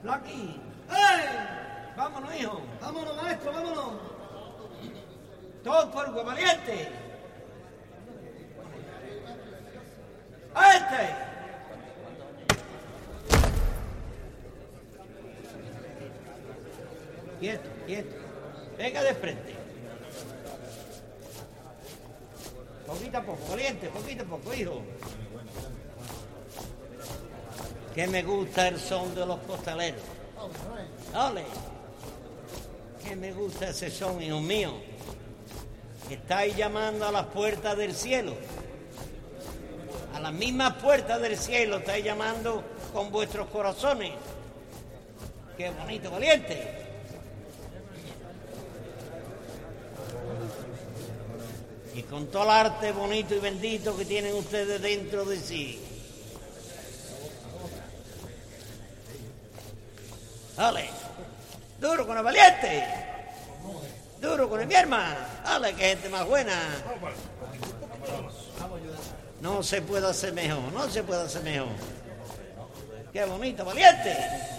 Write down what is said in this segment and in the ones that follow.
Lucky. ¡Ey! Vámonos, hijo. Vámonos, maestro, vámonos. Todos por Hugo Valiente. ¡A este! Quieto, quieto. Venga de frente. Poquito a poco, Valiente, poquito a poco, hijo. Que me gusta el son de los costaleros. ¡Ole! Que me gusta ese son, hijo mío. Estáis llamando a las puertas del cielo. A las mismas puertas del cielo estáis llamando con vuestros corazones. ¡Qué bonito, Valiente! Y con todo el arte bonito y bendito que tienen ustedes dentro de sí. ¡Ale! ¡Duro con el Valiente! ¡Duro con el mi hermano! ¡Ale, qué gente más buena! No se puede hacer mejor, no se puede hacer mejor. ¡Qué bonito, Valiente!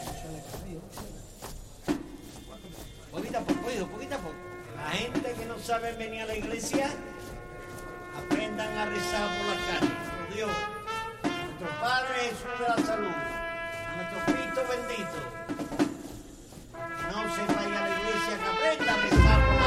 Poquito a poco, hijo, poquito a poco. La gente que no sabe venir a la iglesia, aprendan a rezar por las calles, por Dios, a nuestro Padre Jesús de la salud, a nuestro Cristo bendito. Que no se vaya a la iglesia, que aprenda a rezar por